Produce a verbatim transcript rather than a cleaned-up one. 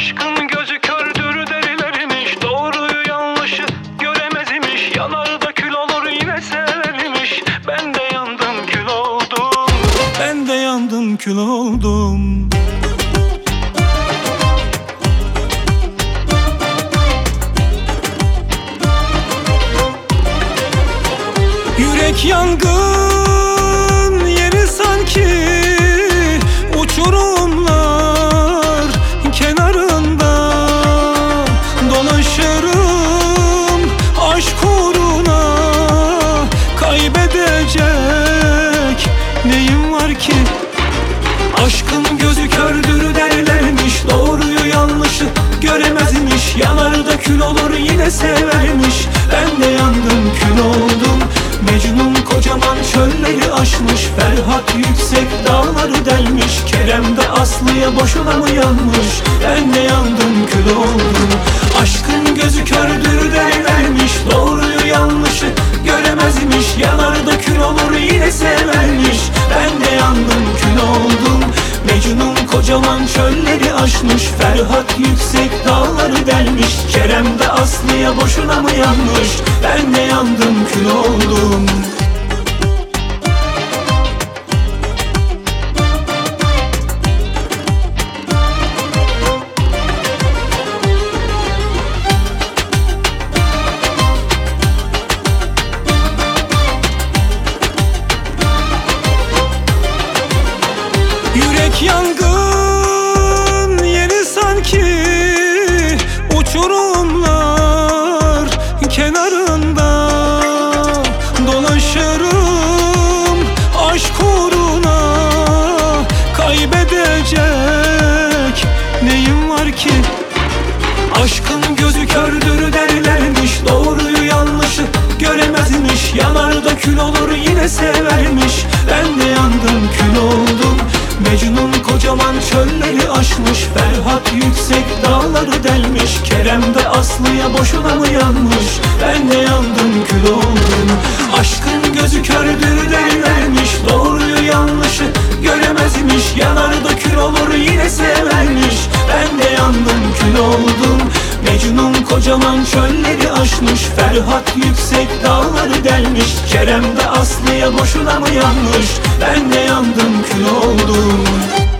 Aşkın gözü kördür derilermiş, doğruyu yanlışı göremez imiş. Yanar da kül olur yine severmiş. Ben de yandım kül oldum, ben de yandım kül oldum. Yürek yangın yeri sanki uçurumlar kenarında. Dolaşırım aşk uğruna, kaybedecek neyim var ki? Aşkın gözü kördür derlermiş, doğruyu yanlışı göremezmiş. Yanar da kül olur yine severmiş. Ben de yandım kül oldum. Mecnun kocaman çölleri aşmış, Ferhat yüksek dağları delmiş. Kerem de Aslı'ya boşuna mı yanmış? Ben de yandım kül oldum. Aşkın gözü kördür derlermiş, doğruyu yanlışı göremezmiş. Yanar da kül olur yine severmiş. Ben de yandım kül oldum. Mecnun kocaman çölleri aşmış, Ferhat yüksek dağları delmiş. Kerem de Aslı'ya boşuna mı yanmış? Ben de yandım kül oldum. Yürek yangın yeri sanki uçurumlar kenarında. Dolaşırım aşk uğruna, kaybedecek neyim var ki? Aşkın gözü kördür derlermiş, doğruyu yanlışı göremezmiş. Yanar da kül olur yine severmiş. Ben de yandım kül oldum. Mecnun kocaman çölleri aşmış, Ferhat yüksek dağları delmiş. Kerem de Aslı'ya boşuna mı yanmış? Ben de yandım kül oldum. Aşkın gözü kördür derlermiş, doğruyu yanlışı göremezmiş. Yanar da kül olur yine severmiş. Ben de yandım kül oldum. Mecnun kocaman çölleri aşmış, Ferhat yüksek dağları delmiş. Kerem de Aslı'ya boşuna mı yanmış? Ben de yandım kül oldum.